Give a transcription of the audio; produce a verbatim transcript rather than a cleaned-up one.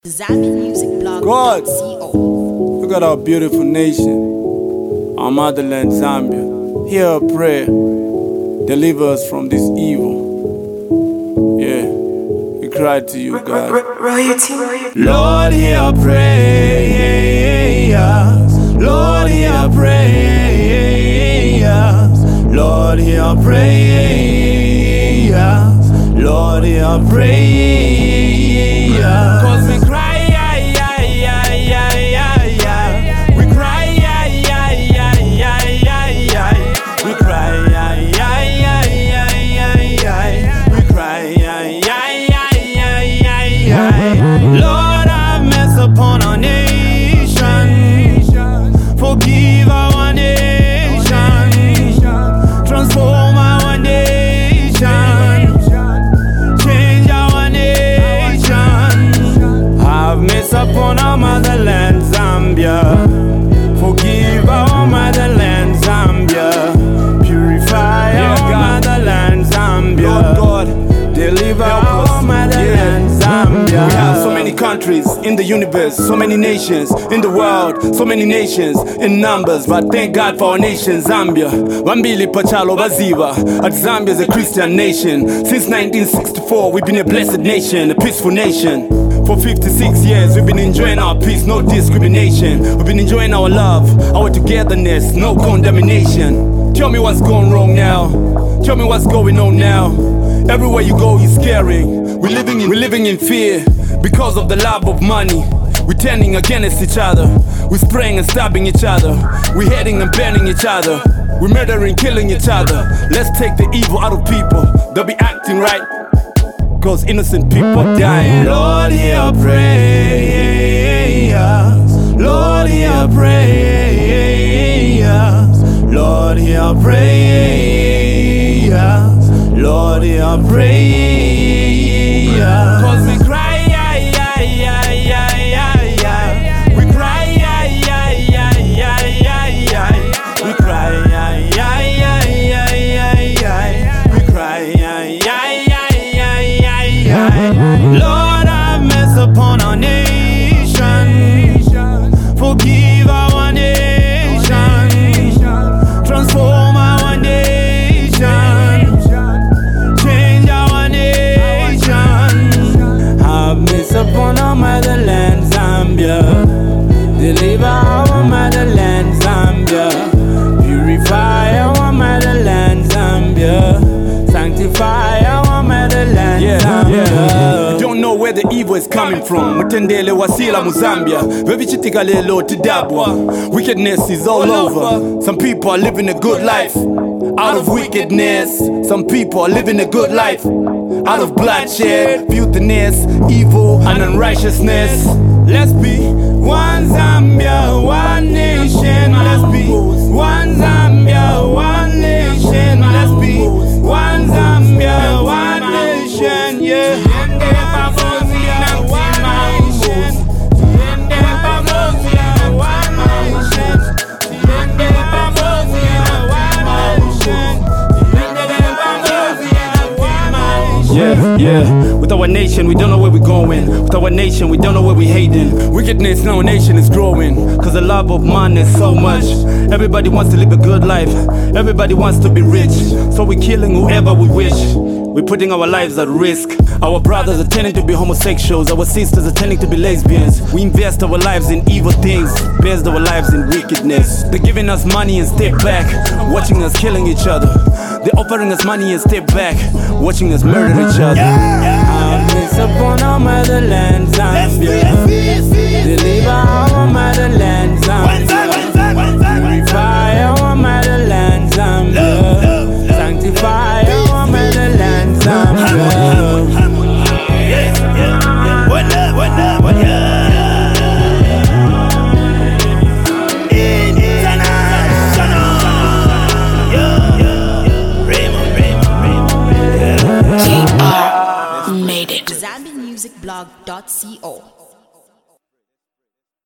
Zambia Music Blog. God, look at our beautiful nation, our motherland Zambia. Hear our prayer, deliver us from this evil. Yeah, we cry to you, God. Lord, hear our prayers. Lord, hear our prayers. Lord, hear our prayers. Lord, hear our prayers. Cause we cry, yeah, yeah, yeah, yeah, yeah, yeah. We cry, yeah, yeah, yeah, yeah, yeah, yeah. We cry, yeah, yeah, yeah, yeah, yeah, yeah. We cry, yeah, yeah, yeah, yeah, yeah, yeah. Lord, have mercy upon our nation. Forgive our nation. Transform our nation. Change our nation. Have mercy upon our motherland, Zambia. Forgive our motherland, Zambia. Purify yeah, our God. Motherland, Zambia. Lord God, deliver our motherland, yeah. Zambia. We have so many countries in the universe, so many nations in the world, so many nations in numbers, but thank God for our nation, Zambia. Wambili pachalo baziva. At Zambia is a Christian nation. Since nineteen sixty-four, we've been a blessed nation, a peaceful nation. For fifty-six years, we've been enjoying our peace, no discrimination. We've been enjoying our love, our togetherness, no condemnation. Tell me what's going wrong now. Tell me what's going on now. Everywhere you go, it's scary. We're living in, we're living in fear because of the love of money. We're turning against each other. We're spraying and stabbing each other. We're hating and burning each other. We're murdering, killing each other. Let's take the evil out of people. They'll be acting right, cause innocent people are dying. Lord, hear our prayers. Lord, hear our prayers. Lord, hear our prayers. Lord, hear our prayers. Cause we cry, yeah, yeah, yeah, yeah, yeah, yeah. We cry, yeah, yeah, yeah, yeah, yeah, yeah. We cry, yeah, yeah, yeah, yeah, yeah, yeah. We cry, yeah, yeah, yeah, yeah, yeah, yeah. Lord, have mercy upon our nation. Forgive our nation. Transform our nation. Change our nation. Have mercy upon our motherland, Zambia. Deliver our motherland, Zambia. Purify our motherland, Zambia. Sanctify our motherland, yeah, Zambia. Yeah. We don't know where the evil is coming from. Mutendele wasila mu Zambia. Vevichitika lelo tidabwa. Wickedness is all over. Some people are living a good life out of wickedness. Some people are living a good life out of bloodshed, filthiness, evil, and unrighteousness. Let's be one Zambia, one nation. Let's be one Zambia, one nation. Let's be one Zambia, one nation. Yeah. Yeah, yeah. With our nation, we don't know where we're going. With our nation, we don't know where we're heading. Wickedness in our nation is growing, cause the love of man is so much. Everybody wants to live a good life. Everybody wants to be rich. So we're killing whoever we wish. We're putting our lives at risk. Our brothers are tending to be homosexuals. Our sisters are tending to be lesbians. We invest our lives in evil things, invest our lives in wickedness. They're giving us money and step back, watching us killing each other. They're offering us money and step back, watching us murder each other. Have mercy upon our motherland, Zambia. Deliver our motherland.